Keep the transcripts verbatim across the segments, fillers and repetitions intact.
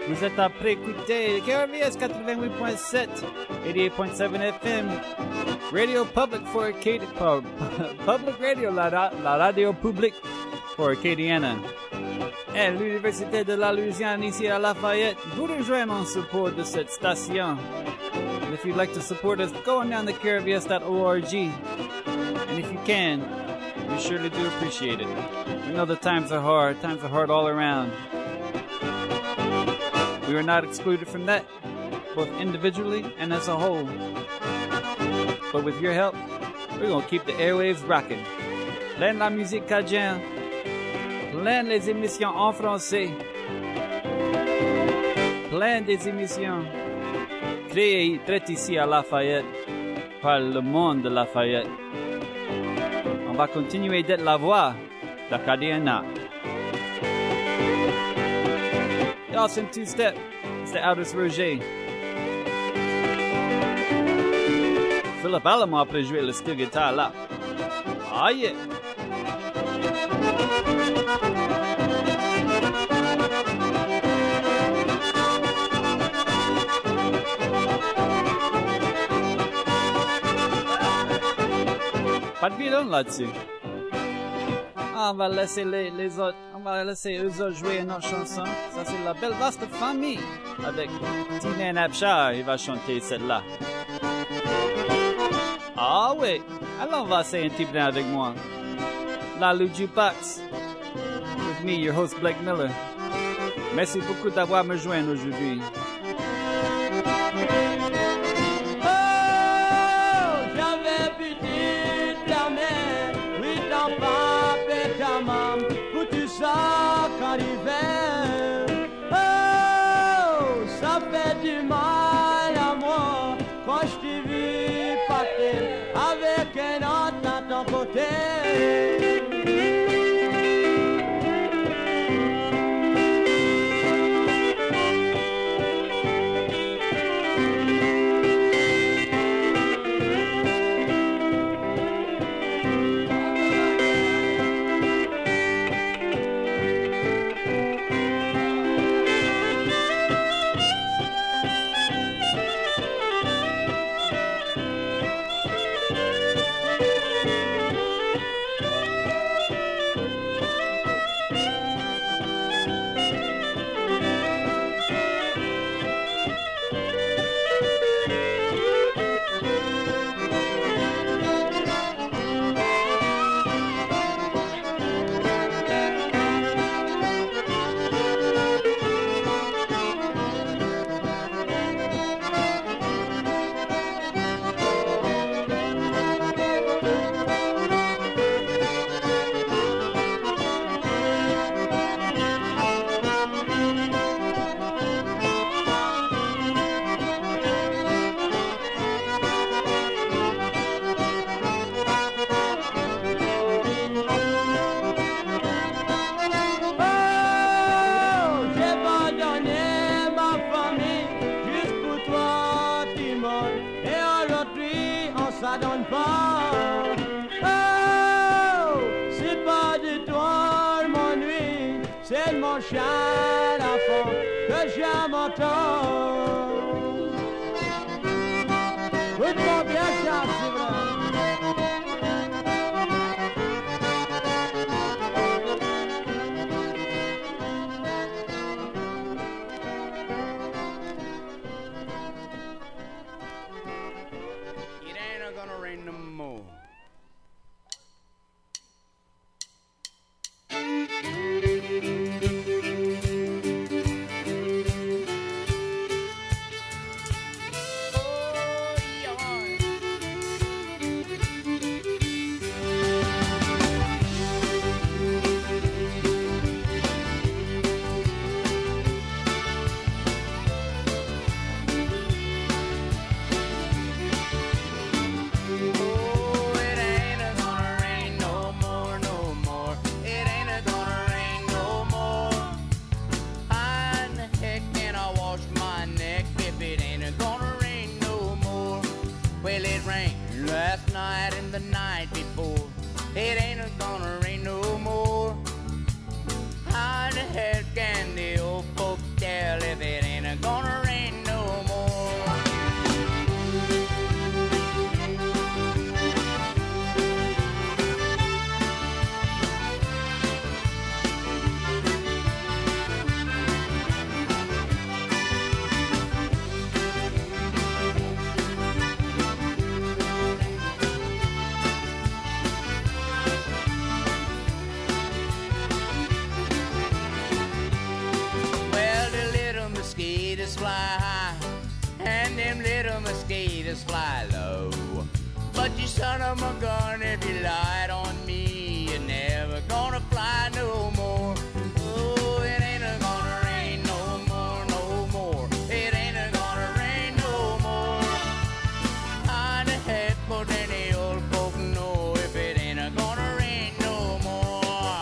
Vous êtes à préécouter K R V S quatre-vingt-huit point sept, eighty-eight point seven F M, Radio Public for Acadie, pub, Public Radio, la, la radio publique for Acadiana. Et l'Université de la Louisiane ici à Lafayette vous rejoint en support de cette station. And if you'd like to support us, go on down to K R V S dot org. And if you can, we surely do appreciate it. We know the times are hard, times are hard all around. We are not excluded from that, both individually and as a whole. But with your help, we're going to keep the airwaves rocking. Plein la musique cajun, plein les émissions en français, plein des émissions créées très ici à Lafayette par le monde de Lafayette. On va continuer d'être la voix d'Acadiana. Dawson Two-Step, c'est Aldous Roger. Philip Alamo après jouer le steel guitar là. Ah yeah! Pas de violon là-dessus. Ah, on va laisser les, les autres, on va laisser eux autres jouer une autre chanson. Ça, c'est la belle vaste famille avec Tina Napshar. Il va chanter celle-là. Ah oui, alors on va essayer un petit brin avec moi. La Lou Jukebox. With me, your host Blake Miller. Merci beaucoup d'avoir me joint aujourd'hui. Oh, ça fait du mal à moi quand je t'ai vu partir avec un autre à ton côté. Chien d'enfant que j'aime entendre. Écoute-moi bien ça, c'est vrai. It ain't gonna rain no more. It ain't gonna rain no more. How the hell can the old folks tell if it ain't mosquitoes fly low. But you son of a gun, if you lied on me, you're never gonna fly no more. Oh, it ain't a gonna rain no more, no more. It ain't a gonna rain no more. How the heck would any old folk know if it ain't a gonna rain no more?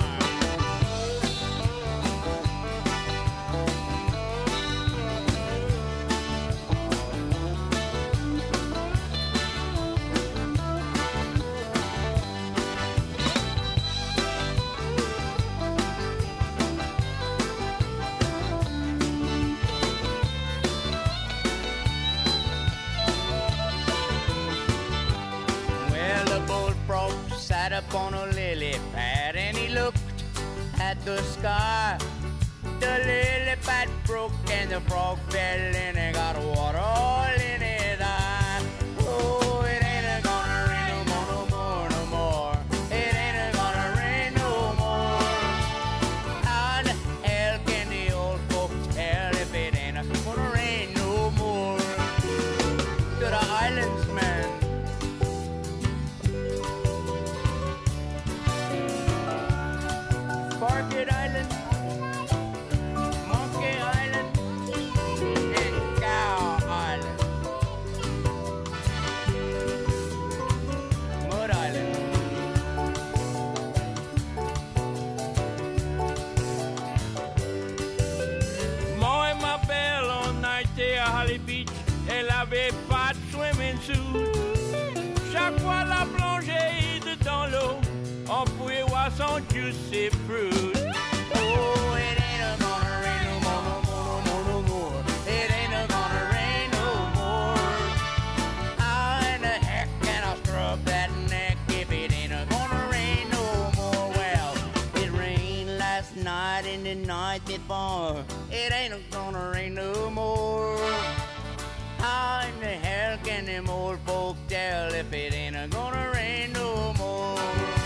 Sat up on a lily pad and he looked at the sky. The lily pad broke and the frog fell in and got water all in his eye. Oh, it ain't gonna rain no more, no more, no more. It ain't gonna rain no more. How the hell can the old folks tell if it ain't gonna rain no more? To the islands, man. Orchid Island, Monkey Island, and Cow Island, Mud Island. Moi m'appelle en été à Holly Beach, elle avait pas de swimming suit. Chaque fois la plongée dans l'eau, on pouvait voir son juicy fruit. Oh, it ain't gonna rain no more, no more, no more, no more. It ain't gonna rain no more. How in the heck can I scrub that neck if it ain't gonna rain no more? Well, it rained last night and the night before. It ain't gonna rain no more. How in the hell can them old folk tell if it ain't gonna rain no more?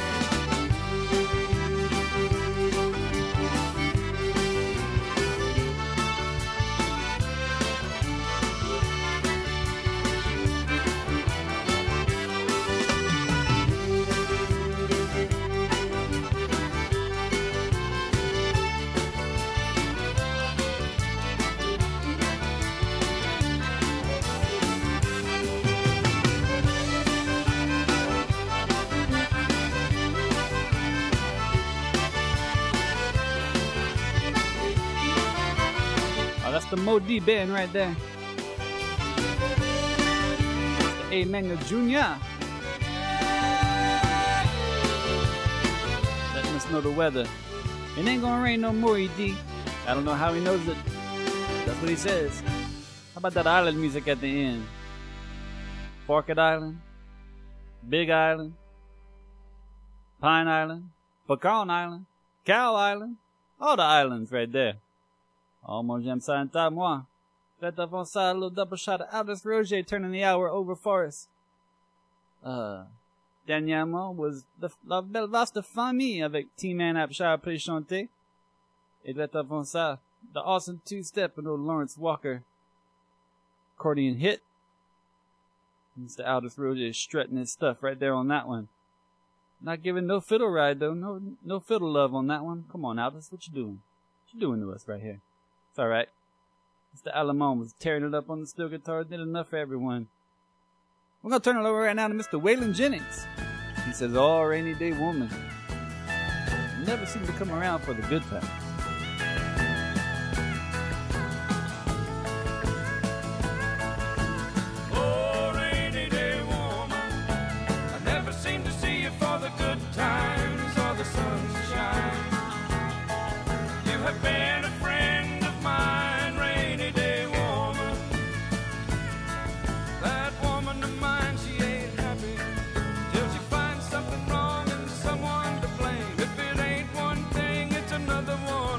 That's the Mo D band right there. That's the A Manga Junior letting us know the weather. It ain't gonna rain no more, E D. I don't know how he knows it. That's what he says. How about that island music at the end? Orchid Island, Big Island, Pine Island, Pecan Island, Cow Island, all the islands right there. Oh, mon j'aime ça entendre moi. Faites avant ça, a little double shot of Aldous Roger turning the hour over for us. Uh, dernièrement was the, la belle vaste famille avec T-Man Apshire après chanter. Et let avant ça, the awesome two-step and old Lawrence Walker accordion hit. Mister Aldous Roger strutting his stuff right there on that one. Not giving no fiddle ride though, no no fiddle love on that one. Come on, Aldous, what you doing? What you doing to us right here? It's alright. Mister Alamone was tearing it up on the steel guitar, did enough for everyone. We're gonna turn it over right now to Mister Waylon Jennings. He says, "Oh, rainy day woman, never seem to come around for the good times." Oh, rainy day woman, I never seem to see you for the good times or the sunshine. You have been a friend of mine, rainy day woman. That woman of mine, she ain't happy till she finds something wrong and someone to blame. If it ain't one thing, it's another one.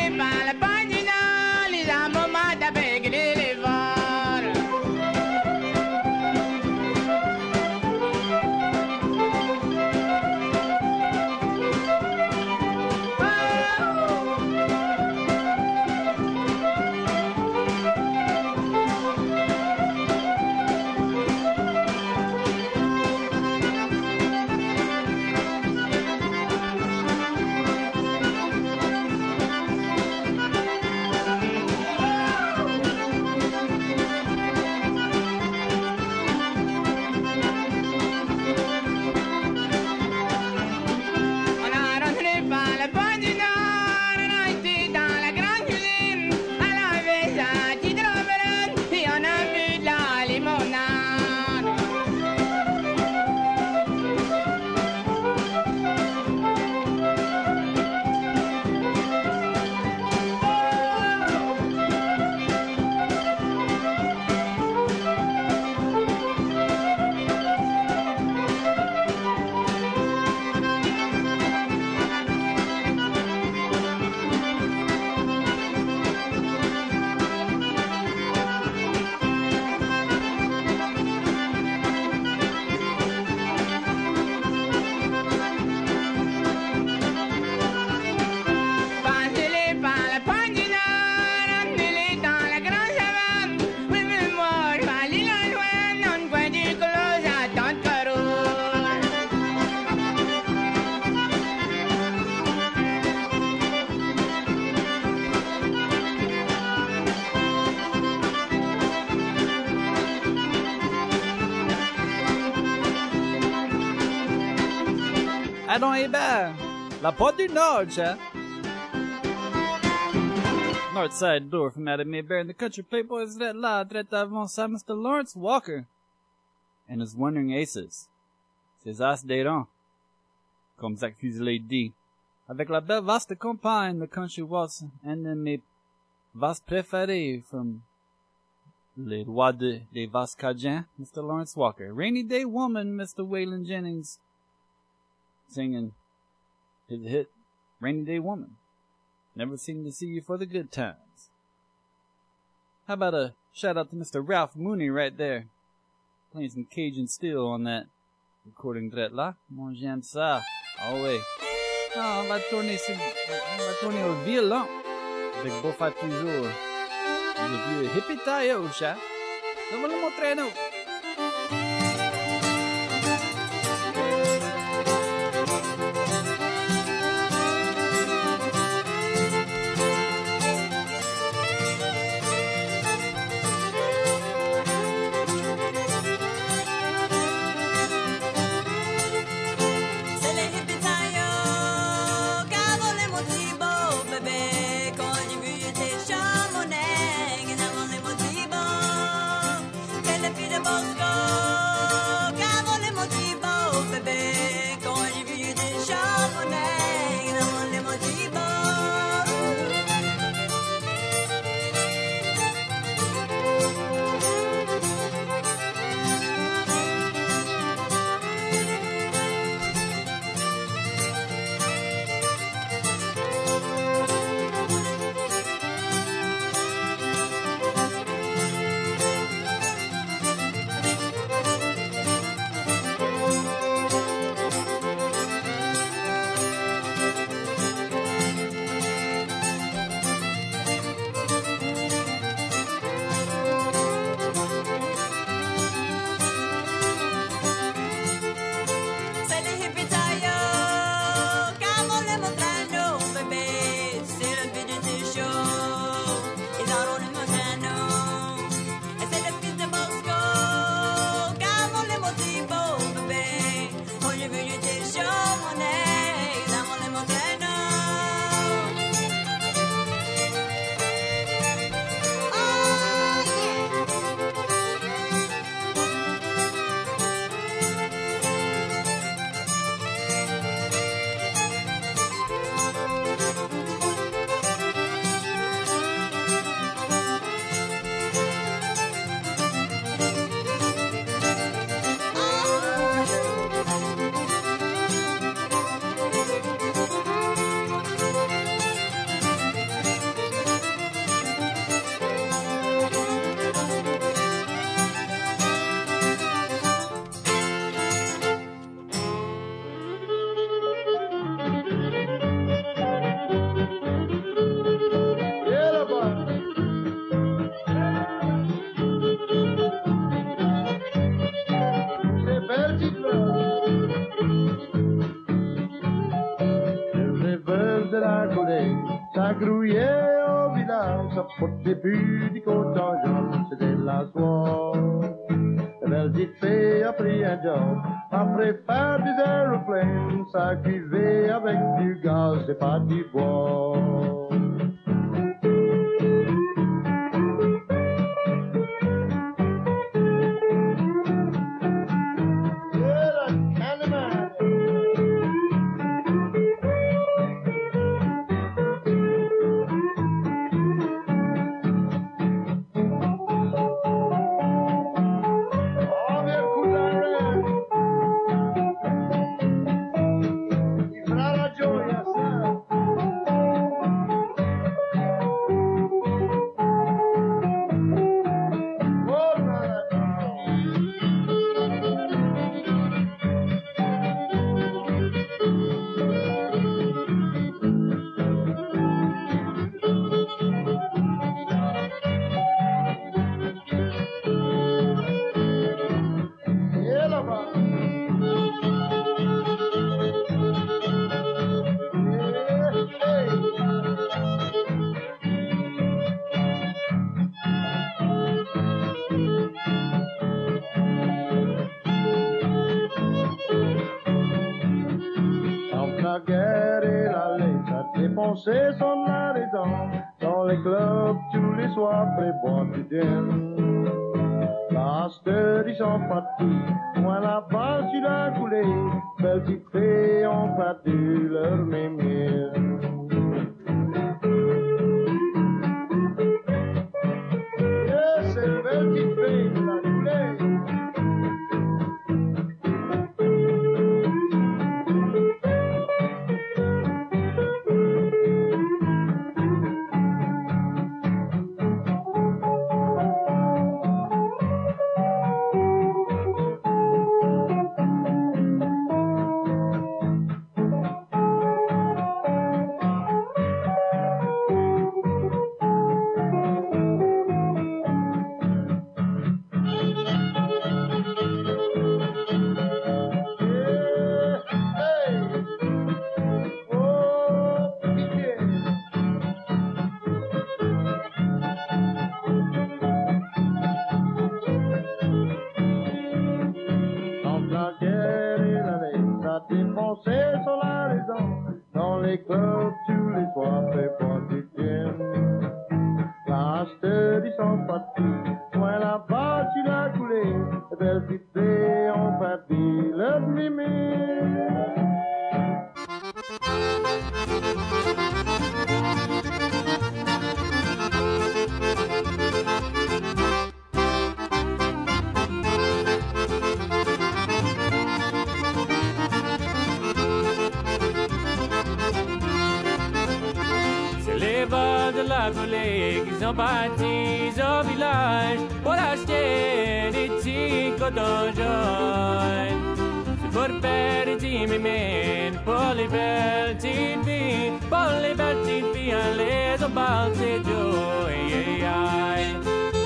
les balles, pas du nord, les amants d'avec les vols. Adam Hébert, la porte du Nord, chat. North side door from Adam Hébert and the country playboys that la traite avant ça Mister Lawrence Walker and his wandering aces. Ses as d'Airon, comme Zach Fuseli dit, avec la belle vaste campagne, the country was un de mes vas préférés from Les Rois de, des Vas Cajuns, Mister Lawrence Walker. Rainy Day Woman, Mister Waylon Jennings, singing his hit, Rainy Day Woman. Never seem to see you for the good times. How about a shout out to Mister Ralph Mooney right there, playing some Cajun steel on that recording drette là. Moi j'aime ça. Ah ouais. Ah, on va tourner sur, on va tourner au violon avec Beaufort toujours. Le vieux hippie taillot, chat. Je vais le montrer nous. Beat 'em all så fort det bud går ta John så det la soir. Väldigt fait a pris un job après faire des aéroplanes, ça cuivait avec du gaz et pas du bois. C'est son arrêtant dans les clubs tous les soirs préboire du gin. La steur ils sont partis, moi là-bas tu l'as coulé, belles petites filles ont perdu leur mémire. Yeah, c'est belle petite fille qui l'a coulé. Ils ont parti au village pour acheter des petits cotons jaunes. C'est pour faire des petits mimines, pour les belles petites filles, pour les belles petites filles, aller au bal, c'est Joe, hey, hey,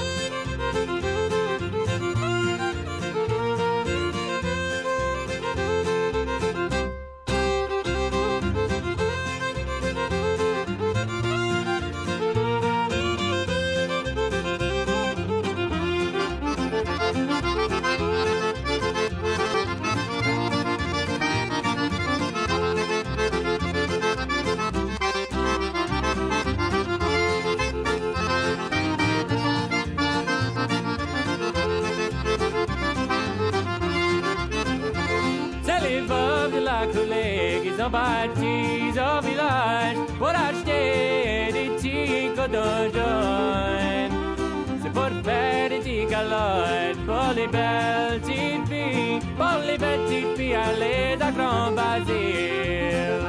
ils ont parti au village pour acheter des petits cotons jaunes. C'est pour faire des petits calottes pour les belles petites filles, pour les petites filles aller à Grand Basile.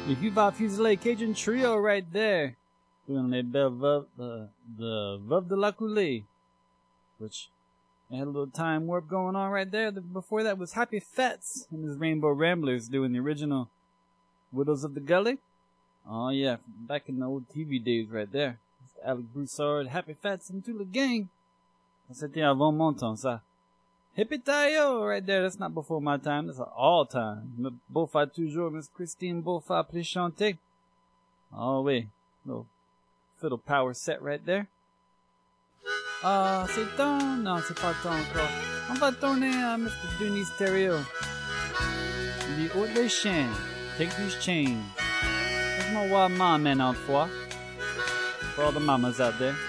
Le Viva Fusilé Cajun Trio right there. Doing les belles veuves, the, the Veuve de la Coulée. Which, they had a little time warp going on right there. The, before that was Happy Fats and his Rainbow Ramblers doing the original Widows of the Gully. Oh yeah, back in the old T V days right there. Alec Broussard, Happy Fats and tout le gang. C'était avant mon temps, ça. Hippie-tayo right there, that's not before my time, that's all time. Beaufa toujours, Miss Christine Beaufa, please chanter. Oh oui, little fiddle power set right there. Ah, uh, c'est temps? Non, c'est pas temps encore. On va tourner à Mister Denis Thériault. The Haute des Chiens, Take These Chains. Laisse-moi voir maman une autre fois. For all the mamas out there.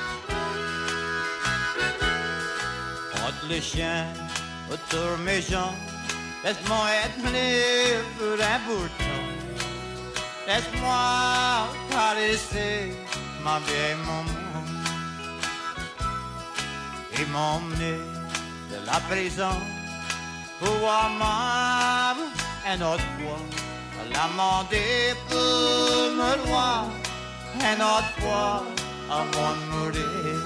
Entre les chiens, autour mes jambes, laisse-moi être libre un bout de temps. Laisse-moi caresser ma vieille maman et m'emmener de la prison pour voir maman un autre fois. L'amender pour me voir un autre fois avant de mourir.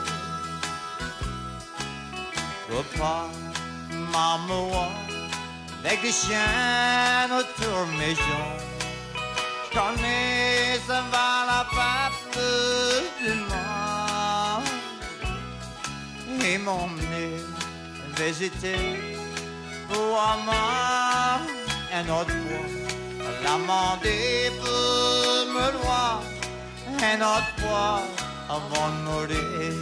Papa, maman, avec des chiens autour de mes jambes. Je connais ça va la pape du monde. Et m'emmener visiter pour maman un autre fois. L'amender pour me voir un autre fois avant de mourir.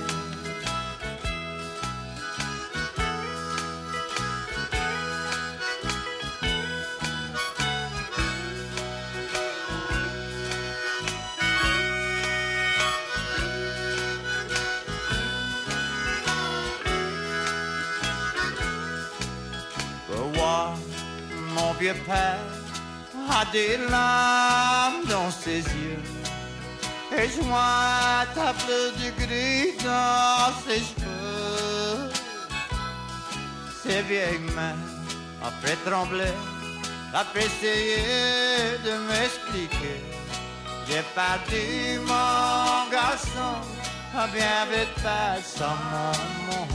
Mon vieux père a des larmes dans ses yeux et je vois ta bleu du gris dans ses cheveux. Ses vieilles mains, après trembler, après essayer de m'expliquer. J'ai perdu mon garçon, bien vite pas sans mon monde.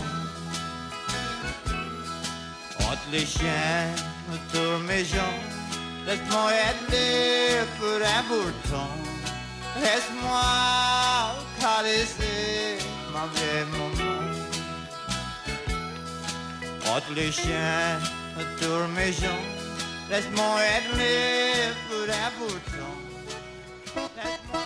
Entre les chiens, autour mes jambes, laisse-moi être libre pour un bout de temps. Laisse-moi caresser ma vieille maman. Entre les chiens, autour mes jambes, laisse-moi être libre pour un bout de temps. Laisse-moi...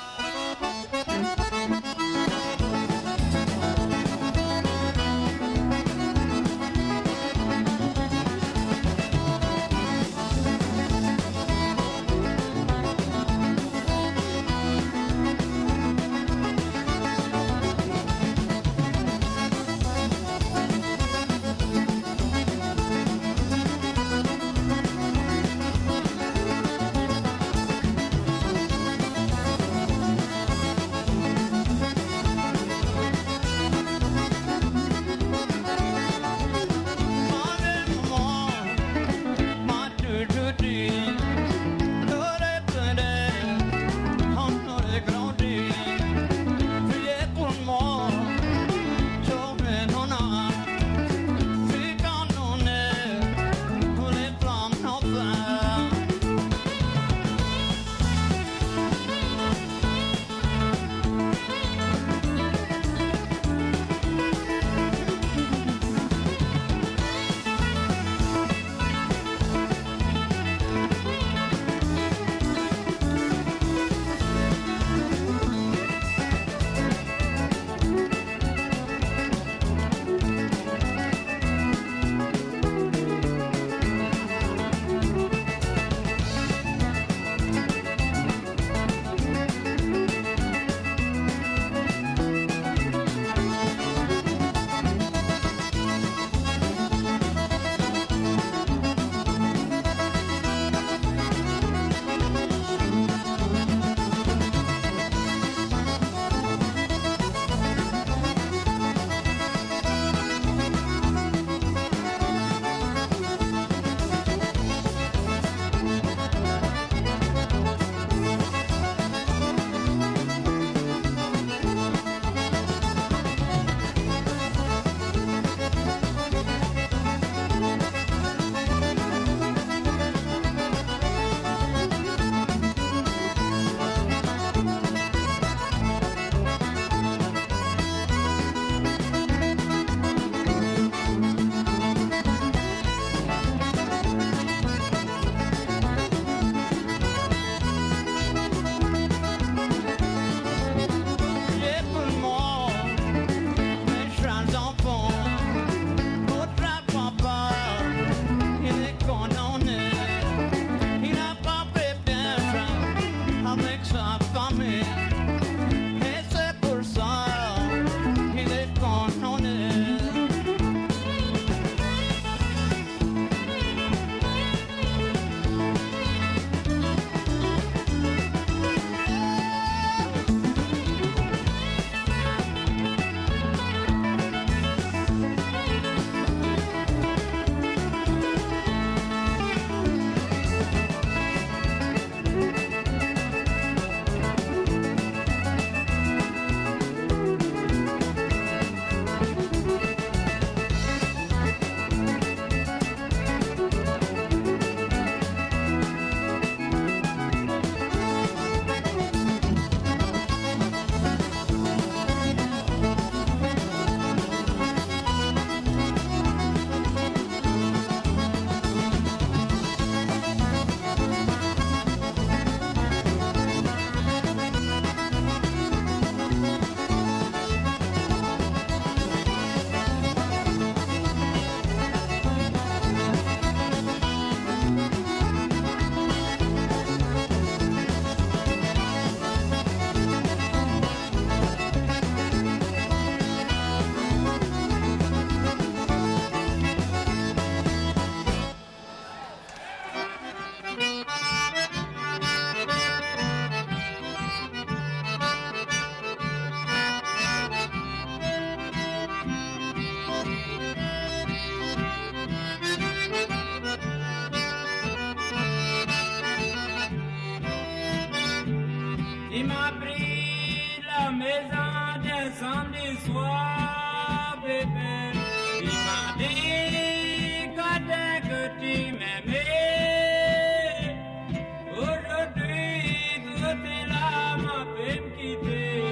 m'as pris la maison d'un samedi soir, bébé. Il m'a dit que dès que tu m'aimais, aujourd'hui tout est là, m'a fait me quitter.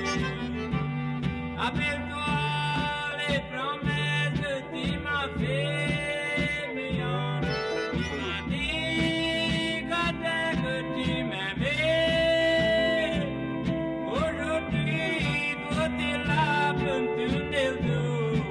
Appelle-toi les promesses que tu m'as fait, Mian. Il m'a dit que dès que tu m'aimais, aujourd'hui tout est là pour me tourner le dos.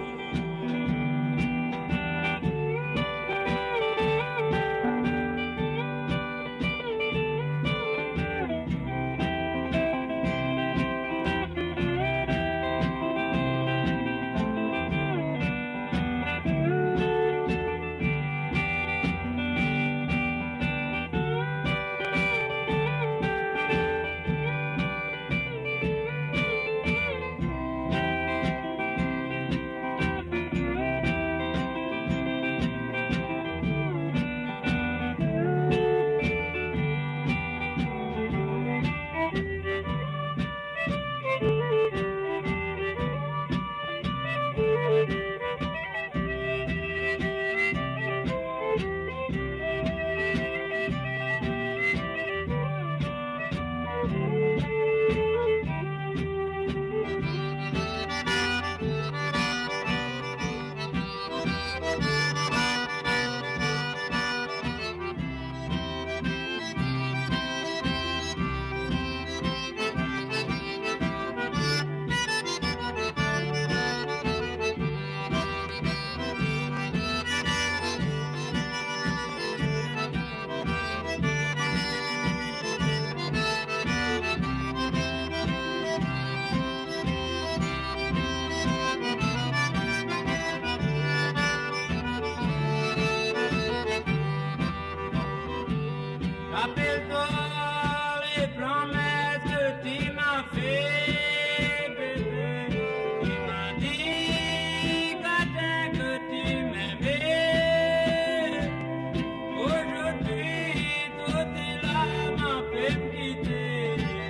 Rappelle-toi les promesses que tu m'as fait, bébé. Tu m'as dit que dès que tu m'aimais, aujourd'hui tout est là, m'a fait me quitter.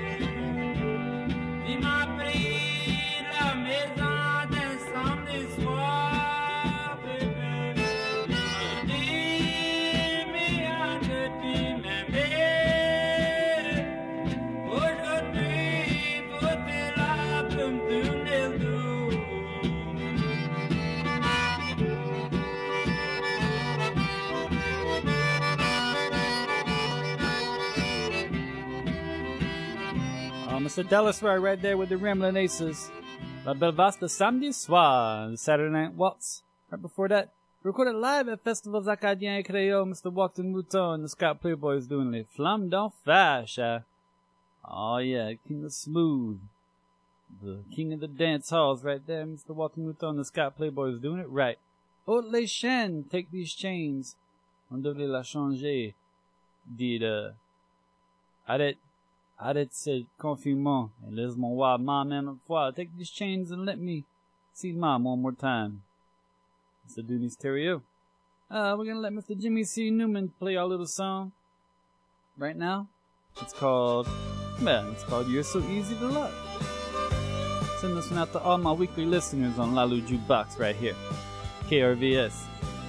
Tu m'as pris la maison d'un samedi soir, bébé. Tu m'as dit, Mia, que tu m'aimais. Aujourd'hui, tout est là pour me tourner le dos. Uh, Mister Dallas Roy right there with the Ramblin' Aces. La Belle Vasta Samedi Soir, Saturday Night Waltz. Right before that, recorded live at Festivals Acadiens et Creole, Mister Walton Mouton and the Scott Playboys doing Les Flammes d'Enfer. Uh, oh yeah, King of Smooth. The King of the Dance Halls right there, Mister Walton Mouton and the Scott Playboys doing it right. Haute Les Chaînes, Take These Chains. On devrait la changer. Dit, uh, arrête. Arrête ce confinement and laisse-moi voir ma même fois. Take these chains and let me see mom one more time. Mister Dooney Stereo. Uh, we're gonna let Mister Jimmy C. Newman play our little song right now. It's called, man, it's called You're So Easy to Love. Send this one out to all my weekly listeners on Lalu Jukebox right here. K R V S.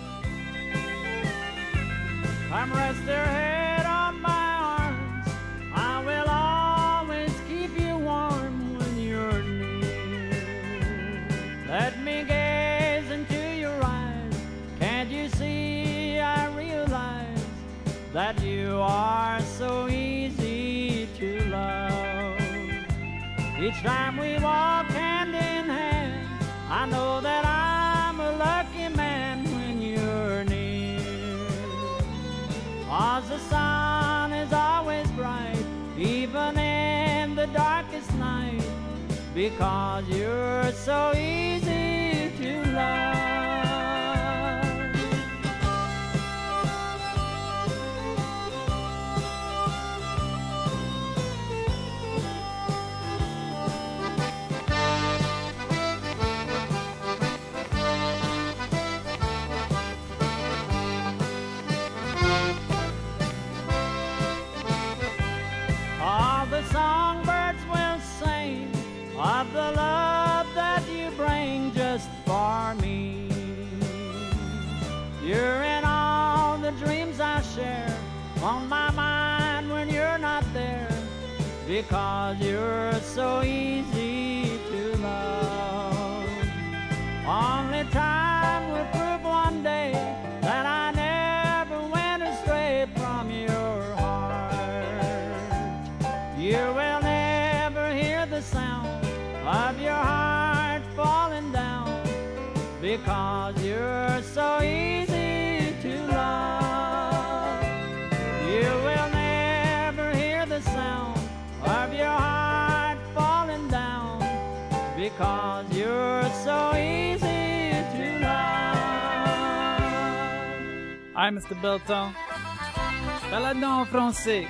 I'm rest their head on my arms. I will always keep you warm when you're near. Let me gaze into your eyes. Can't you see I realize that you are so easy to love? Each time we walk hand in hand, I know that I'm a lucky man when you're near. 'Cause the sun is always bright, even in the darkest night, because you're so easy to love. All the songbirds on my mind when you're not there, because you're so easy to love. Only time will prove one day that I never went astray from your heart. You will never hear the sound of your heart falling down, because you're so easy to love. You will never hear the sound of your heart falling down, because you're so easy to love. Hi, Mister Belton. Baladon en français.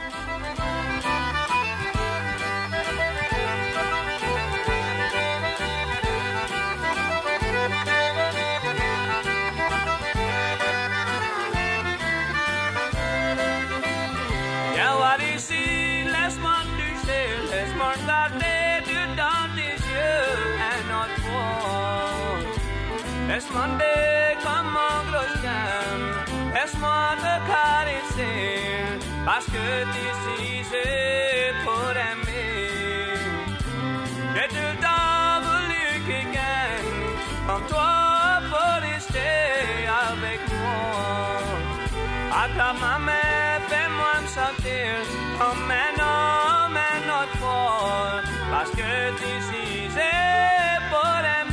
Laisse-moi demander comme un gros chien, laisse-moi te caresser, parce que d'ici c'est pour aimer. J'ai tout le temps voulu quelqu'un comme toi pour rester avec moi. Attrape ma main, fais-moi me sentir comme un homme, un autre fois, parce que d'ici c'est pour aimer.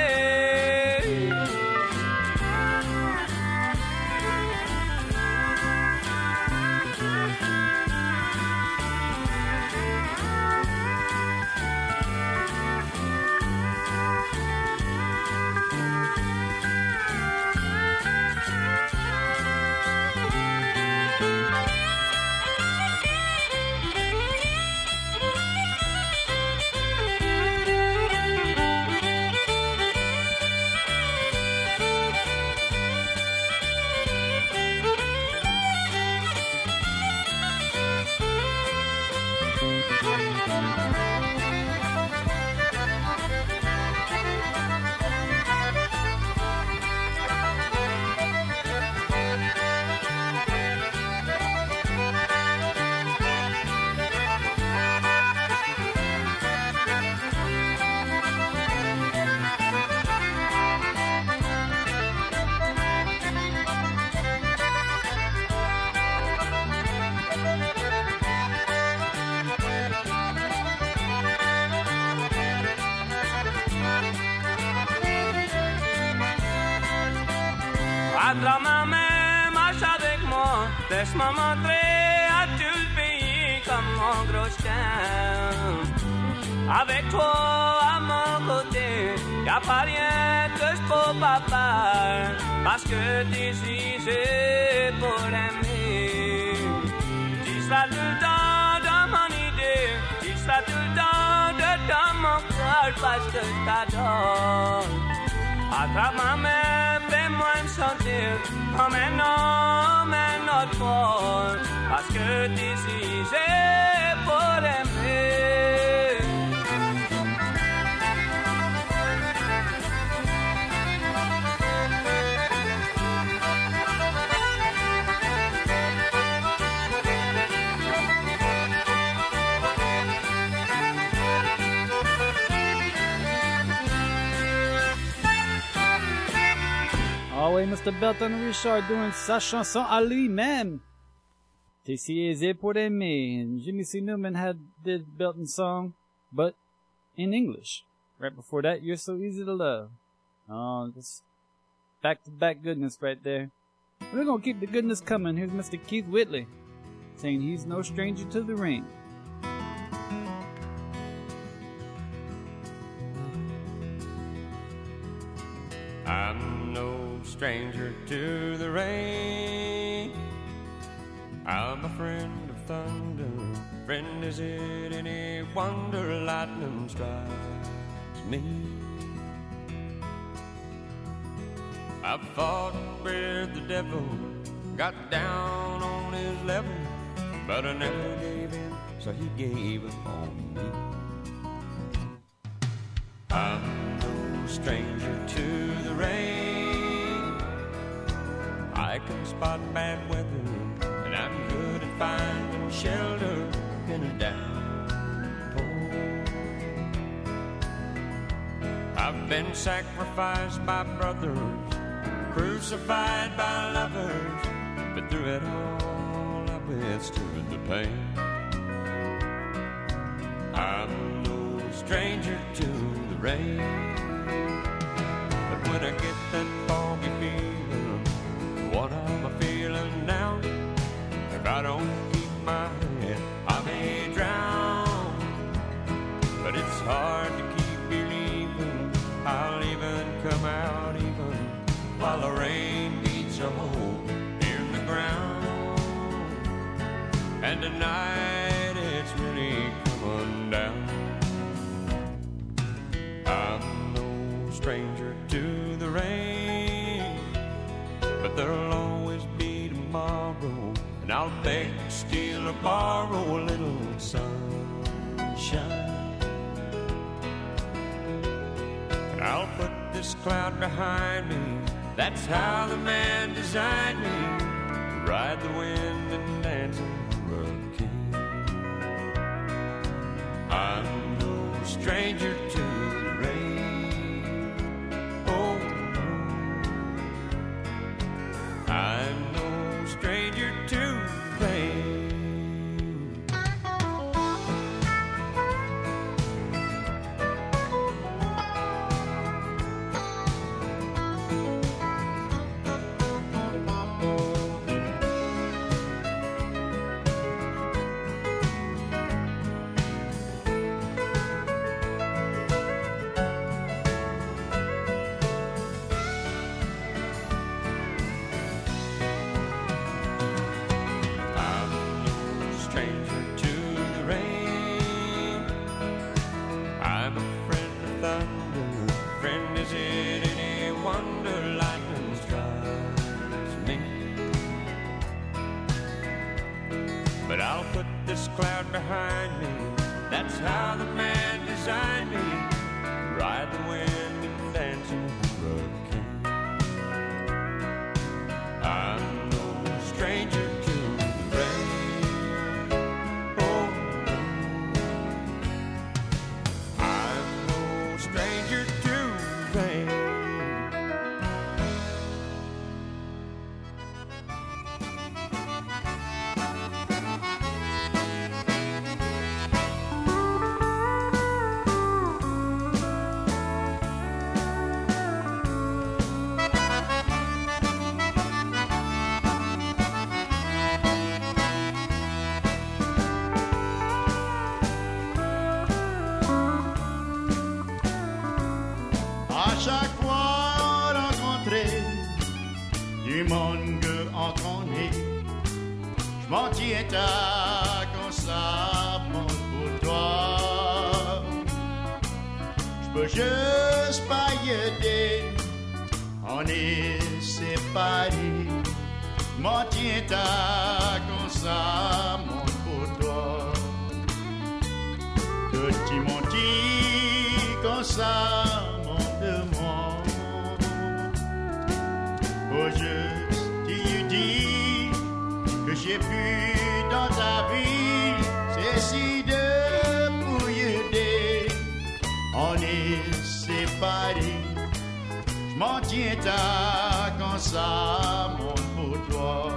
Attrape ma main, marche avec moi, laisse-moi montrer à tout le pays comme mon gros chien. Avec toi à mon côté, y'a pas rien que je peux pas faire, parce que d'ici c'est pour aimer. Tu seras tout le temps dans mon idée, tu seras tout le temps dedans mon cœur, parce que je t'adore. Attrape ma main, fais-moi me sentir comme un homme, un autre fois, parce que d'ici c'est pour aimer. Ah oui, Mister Belton Richard doing sa chanson à lui-même. T.C. Aizé pour aimer. And Jimmy C. Newman had did Belton song, but in English. Right before that, You're So Easy to Love. Oh, just back-to-back goodness right there. We're gonna keep the goodness coming. Here's Mister Keith Whitley saying he's no stranger to the rain. I'm no stranger to the rain. I'm a friend of thunder. Friend, is it any wonder lightning strikes me? I fought with the devil, got down on his level, but I never gave in, so he gave up on me. I'm no stranger to the rain. I can spot bad weather, and I'm good finding shelter in a downpour. I've been sacrificed by brothers, crucified by lovers, but through it all I withstood the pain. I'm no stranger to the rain, but when I get that foggy feeling, what am I feeling now? If I don't keep my head, I may drown. But it's hard to keep believing I'll even come out even while the rain beats a hole in the ground. And tonight it's really coming down. I'm no stranger to the rain, but there'll always be tomorrow, and I'll beg, steal, or borrow a little sunshine. And I'll put this cloud behind me, that's how the man designed me, to ride the wind and dance in the hurricane. I'm no stranger to the rain, oh no. I'm no stranger to the rain. Cloud behind me, that's how the man designed me, to ride the wind and dance in the hurricane. I'm no stranger to the rain, oh no. I'm no stranger to the rain. Comme ça, mon pour toi, je peux juste pas y aider. On est séparés. M'en tiens comme ça, mon pour toi. Que tu m'en dis comme ça, mon de moi. Faut juste te dire que j'ai pu dans ta vie, c'est si de pour y aider. On est séparés, je m'en tiens ta comme ça, mon pour toi.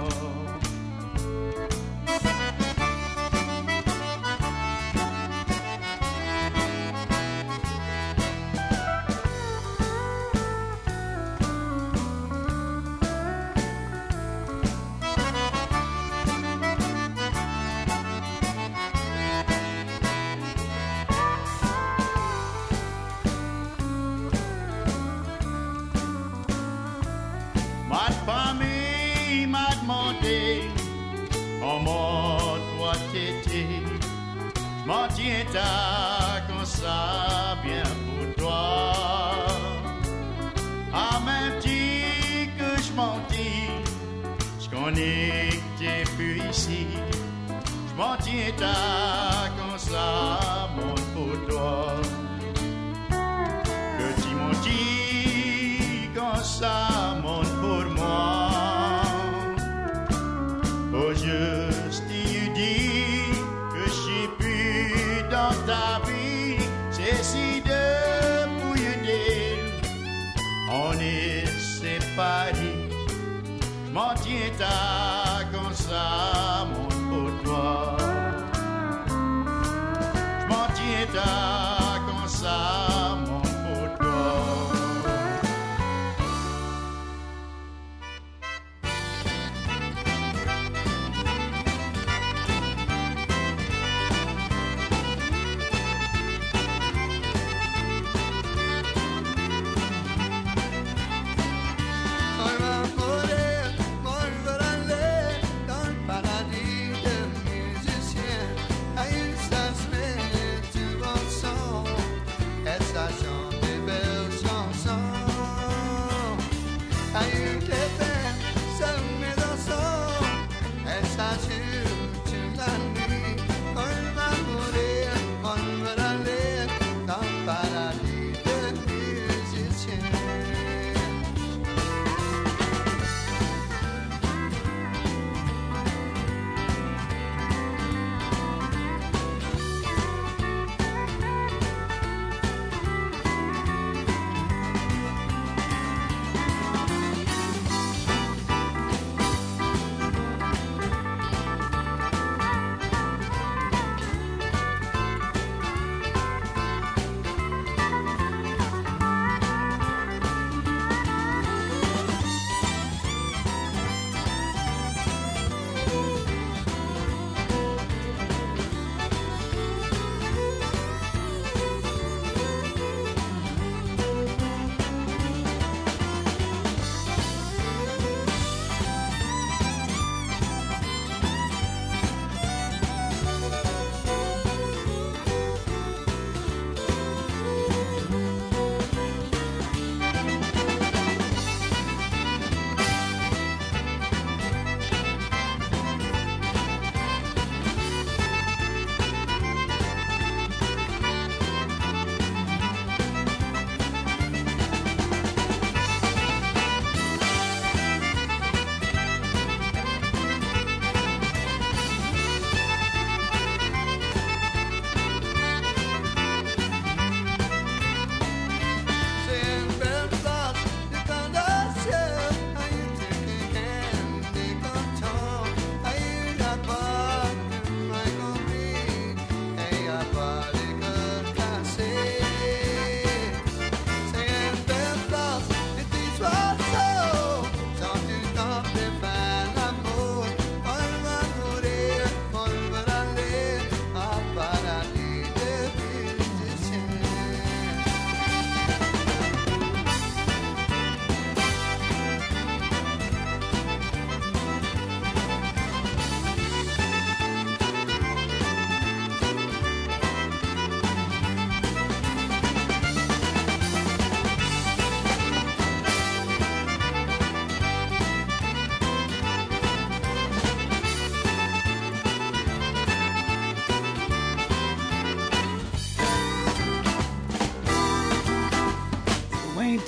Ma famille m'a demandé comment toi t'étais. Je m'en tiens ta comme ça, bien pour toi. Ah, même dit que je m'en dis, je connais que t'es plus ici. Je m'en tiens ta comme ça, mon pour toi. Que tu m'en dis comme ça, mon pour moi. Oh, juste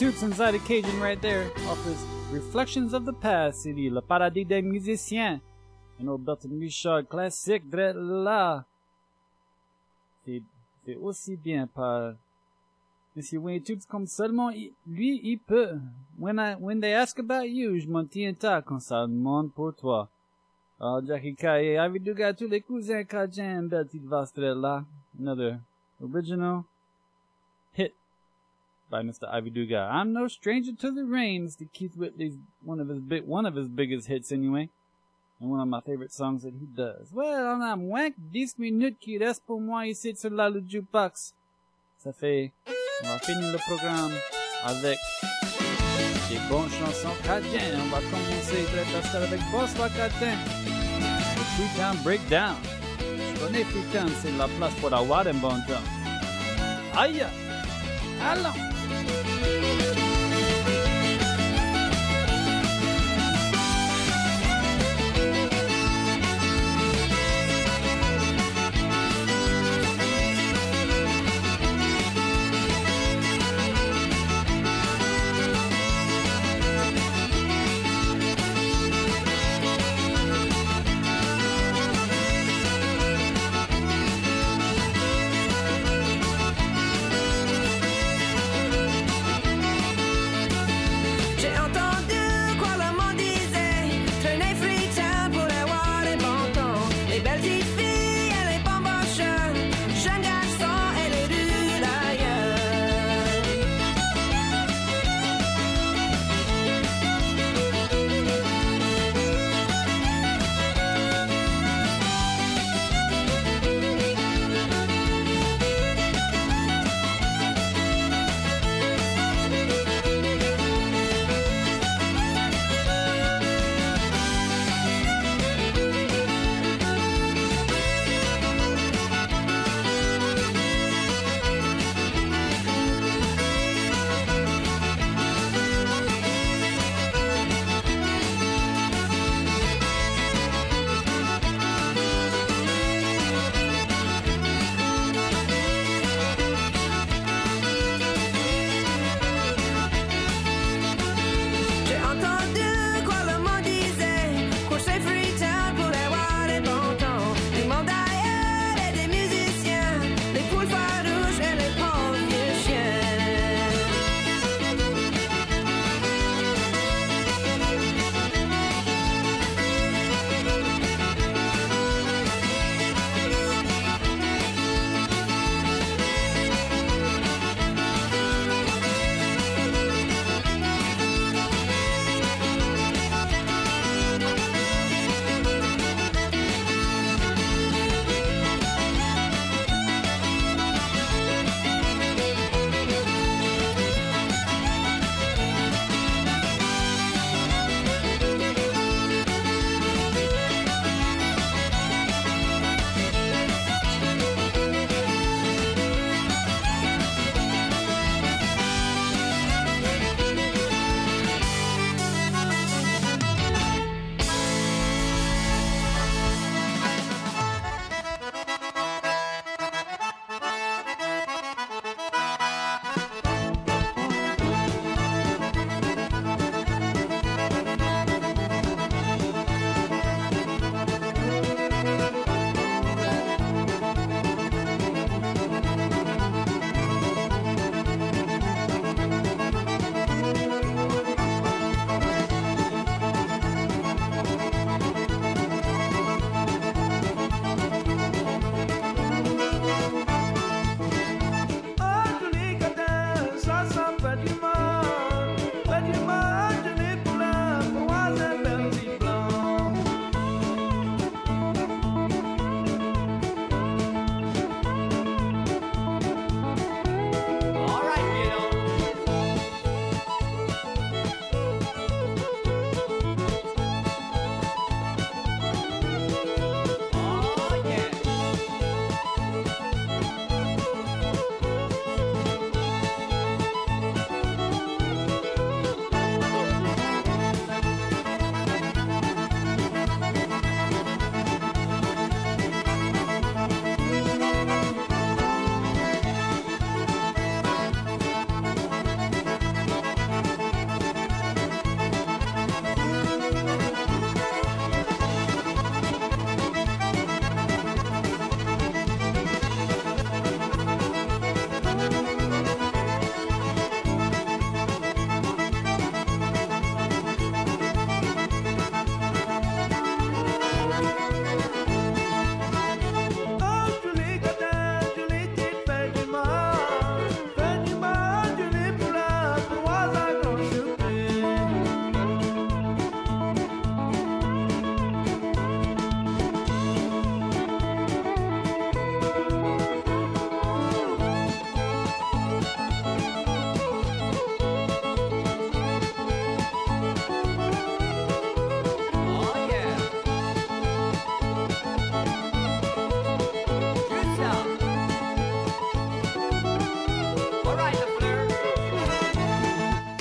Toots and Zyda Cajun right there off his Reflections of the Past C D, Le Paradis des Musiciens. Un autre Bertrand Richard classique, drette là. C'est, c'est aussi bien par Monsieur Wayne Toots comme seulement il, lui, il peut. When I, when they ask about you, je m'en tiens ta quand ça demande pour toi. Alors, Jackie Kaye, Ivy Dugas, tous les cousins Cajun, belle petite vaste drette là. Another original hit by Mister Ivy Dugas. I'm no stranger to the rain. Mister Keith Whitley's one of his big, one of his biggest hits anyway. And one of my favorite songs that he does. Well, on a moins que dix minutes qui restent pour moi ici sur la le jukebox. Ça fait, on va finir le programme avec des bonnes chansons cajun. On va commencer très tard avec Bonsoir Catin. Le Freetown Breakdown. Je connais Freetown, c'est la place pour avoir un bon temps. Aïe! Allons! Thank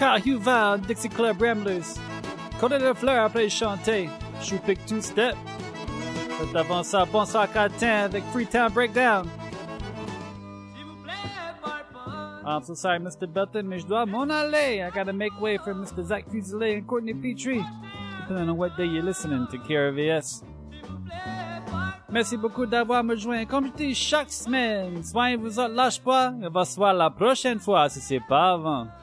Carl Huval, Dixie Club Ramblers. Côté de Fleur après chanter. Chou Pick Two Step. Fait avant ça, Bonsoir Catin avec Freetown Breakdown. I'm so sorry, Mister Belton, mais je dois m'en aller. I gotta make way for Mister Zach Fusilier and Courtney Petrie, depending on what day you're listening to K R V S. Merci beaucoup d'avoir me joint. Comme je dis chaque semaine, soyez vous autres, lâche pas. On va se voir la prochaine fois si c'est pas avant.